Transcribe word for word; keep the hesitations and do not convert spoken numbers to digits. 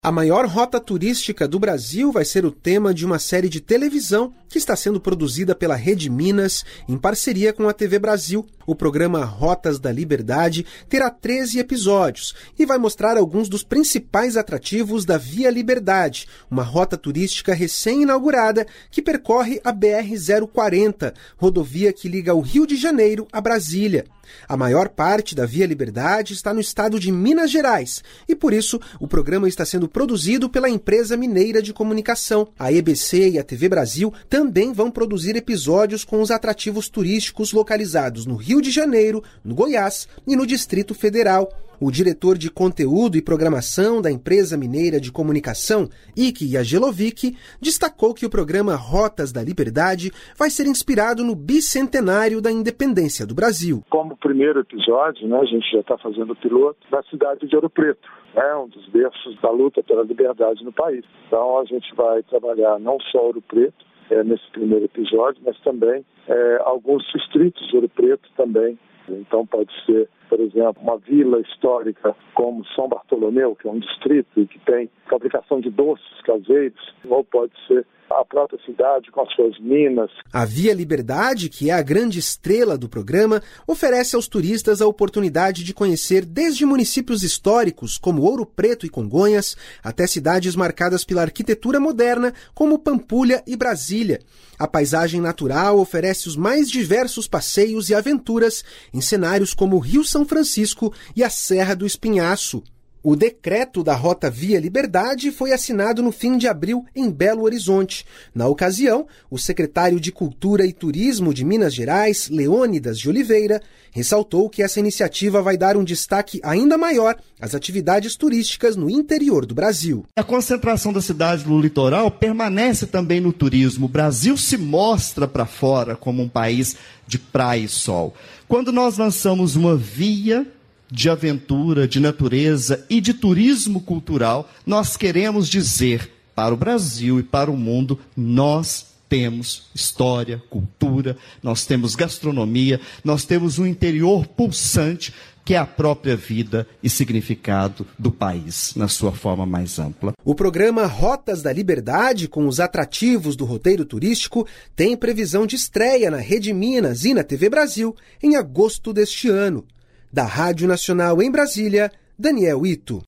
A maior rota turística do Brasil vai ser o tema de uma série de televisão que está sendo produzida pela Rede Minas em parceria com a T V Brasil. O programa Rotas da Liberdade terá treze episódios e vai mostrar alguns dos principais atrativos da Via Liberdade, uma rota turística recém-inaugurada que percorre a B R zero quarenta, rodovia que liga o Rio de Janeiro a Brasília. A maior parte da Via Liberdade está no estado de Minas Gerais e, por isso, o programa está sendo produzido pela empresa mineira de comunicação. A E B C e a T V Brasil também vão produzir episódios com os atrativos turísticos localizados no Rio de Janeiro, no Goiás e no Distrito Federal. O diretor de conteúdo e programação da empresa mineira de comunicação, Ike Jagelovic, destacou que o programa Rotas da Liberdade vai ser inspirado no bicentenário da independência do Brasil. Como primeiro episódio, né, a gente já está fazendo o piloto da cidade de Ouro Preto, né, um dos berços da luta pela liberdade no país. Então a gente vai trabalhar não só Ouro Preto é, nesse primeiro episódio, mas também é, alguns distritos de Ouro Preto também. Então pode ser, por exemplo, uma vila histórica como São Bartolomeu, que é um distrito e que tem fabricação de doces caseiros, ou pode ser a própria cidade com as suas minas. A Via Liberdade, que é a grande estrela do programa, oferece aos turistas a oportunidade de conhecer desde municípios históricos como Ouro Preto e Congonhas, até cidades marcadas pela arquitetura moderna como Pampulha e Brasília. A paisagem natural oferece os mais diversos passeios e aventuras em cenários como o Rio São Francisco e a Serra do Espinhaço. O decreto da Rota Via Liberdade foi assinado no fim de abril em Belo Horizonte. Na ocasião, o secretário de Cultura e Turismo de Minas Gerais, Leônidas de Oliveira, ressaltou que essa iniciativa vai dar um destaque ainda maior às atividades turísticas no interior do Brasil. A concentração da cidade no litoral permanece também no turismo. O Brasil se mostra para fora como um país de praia e sol. Quando nós lançamos uma via de aventura, de natureza e de turismo cultural, nós queremos dizer para o Brasil e para o mundo, nós temos história, cultura, nós temos gastronomia, nós temos um interior pulsante que é a própria vida e significado do país, na sua forma mais ampla. O programa Rotas da Liberdade, com os atrativos do roteiro turístico, tem previsão de estreia na Rede Minas e na T V Brasil em agosto deste ano. Da Rádio Nacional em Brasília, Daniel Ito.